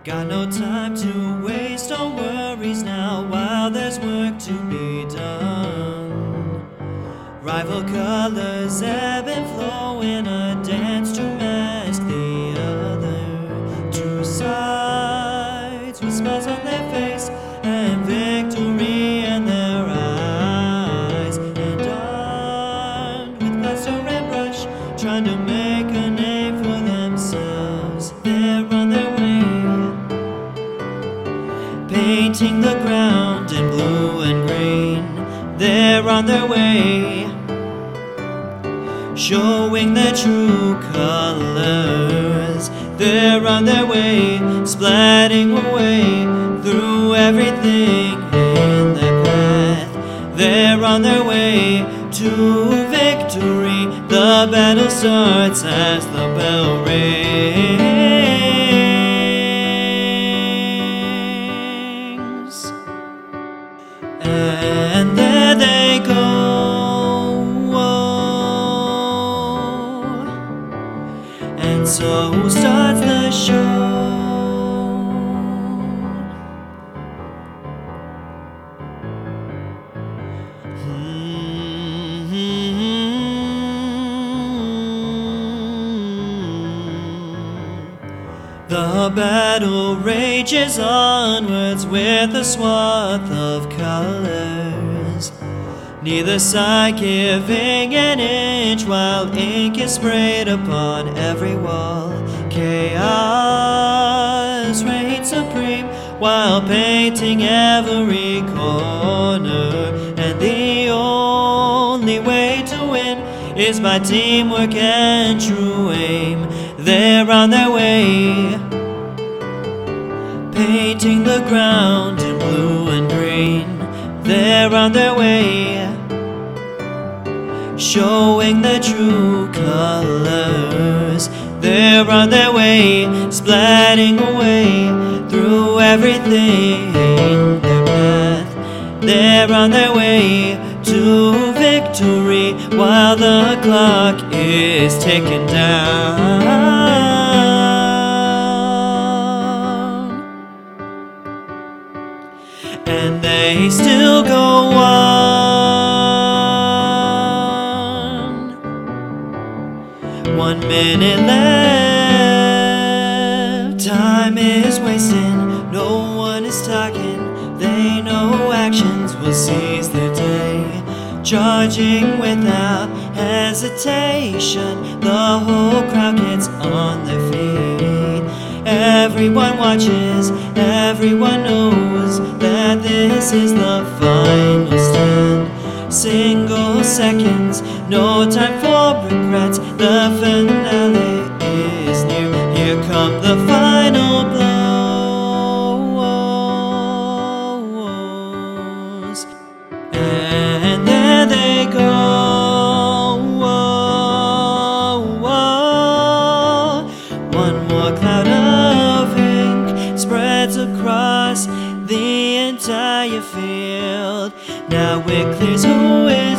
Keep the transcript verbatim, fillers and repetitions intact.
Got no time to waste on worries now while there's work to be done. Rival colors ebb and flow in a dance to mask the other. Two sides with smiles on their face and victory in their eyes, and armed with plaster and brush, trying to make a name for themselves. They're on their way, painting the ground in blue and green. They're on their way, showing their true colors. They're on their way, splatting away through everything in their path. They're on their way to victory. The battle starts as the bell rings, and there they go. And so starts the show. The battle rages onwards with a swath of colors, neither side giving an inch while ink is sprayed upon every wall. Chaos reigns supreme while painting every corner, and the only way to win is by teamwork and true aim. They're on their way, painting the ground in blue and green. They're on their way, showing their true colors. They're on their way, splatting away through everything in their path. They're on their way to victory while the clock is ticking down. And they still go on. One minute left, time is wasting, no one is talking. They know actions will seize the day, charging without hesitation. The whole crowd gets on their feet. Everyone watches, everyone knows that this is the final stand. Single seconds, no time for regrets. The finale is near. Here come the final blows, and there they go. One more cloud of ink spreads across the entire field. Now it clears who is